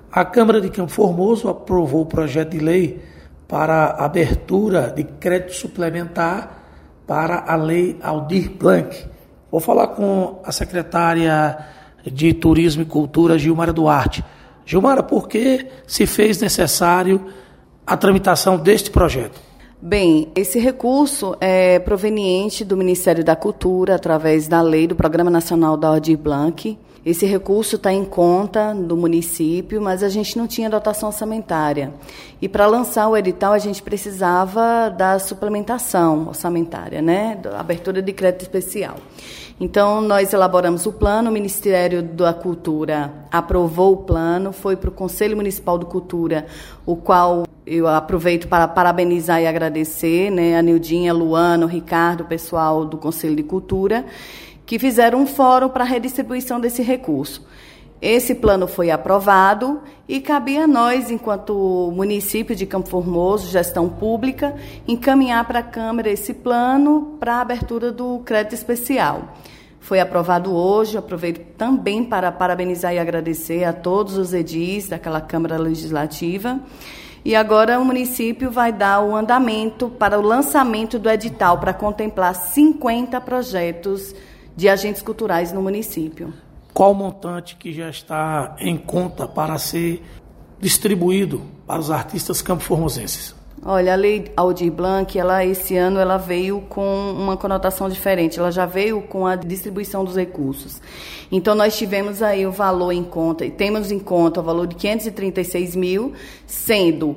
A Câmara de Campo Formoso aprovou o projeto de lei para a abertura de crédito suplementar para a Lei Aldir Blanc. Vou falar com a secretária de Turismo e Cultura, Gilmara Duarte. Gilmara, por que se fez necessário a tramitação deste projeto? Bem, esse recurso é proveniente do Ministério da Cultura, através da lei do Programa Nacional da Aldir Blanc. Esse recurso está em conta do município, mas a gente não tinha dotação orçamentária. E para lançar o edital, a gente precisava da suplementação orçamentária, da abertura de crédito especial. Então, nós elaboramos o plano, o Ministério da Cultura aprovou o plano, foi para o Conselho Municipal de Cultura, o qual eu aproveito para parabenizar e agradecer, a Nildinha, Luana, o Ricardo, o pessoal do Conselho de Cultura, que fizeram um fórum para a redistribuição desse recurso. Esse plano foi aprovado e cabia a nós, enquanto município de Campo Formoso, gestão pública, encaminhar para a Câmara esse plano para a abertura do crédito especial. Foi aprovado hoje, aproveito também para parabenizar e agradecer a todos os edis daquela Câmara Legislativa. E agora o município vai dar o andamento para o lançamento do edital para contemplar 50 projetos de agentes culturais no município. Qual o montante que já está em conta para ser distribuído para os artistas campo-formosenses? Olha, a Lei Aldir Blanc, esse ano ela veio com uma conotação diferente, ela já veio com a distribuição dos recursos. Então, nós tivemos aí o valor em conta, e temos em conta o valor de 536 mil, sendo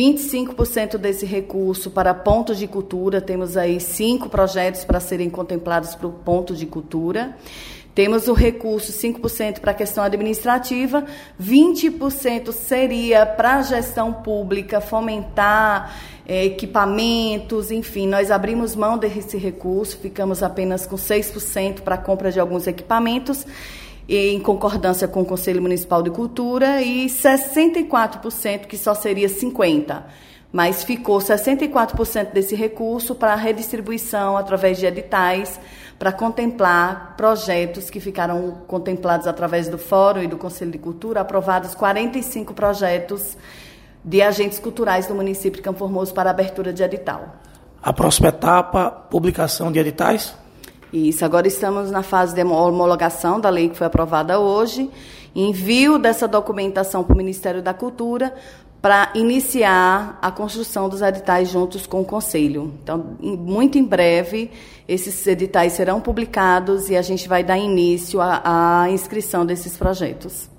25% desse recurso para pontos de cultura, temos aí 5 projetos para serem contemplados para o ponto de cultura. Temos o recurso 5% para a questão administrativa, 20% seria para a gestão pública, fomentar equipamentos, enfim, nós abrimos mão desse recurso, ficamos apenas com 6% para a compra de alguns equipamentos, em concordância com o Conselho Municipal de Cultura, e 64%, que só seria 50%. Mas ficou 64% desse recurso para a redistribuição através de editais, para contemplar projetos que ficaram contemplados através do Fórum e do Conselho de Cultura, aprovados 45 projetos de agentes culturais do município de Campo Formoso para abertura de edital. A próxima etapa, publicação de editais? Isso, agora estamos na fase de homologação da lei que foi aprovada hoje, envio dessa documentação para o Ministério da Cultura, para iniciar a construção dos editais juntos com o Conselho. Então, muito em breve, esses editais serão publicados e a gente vai dar início à inscrição desses projetos.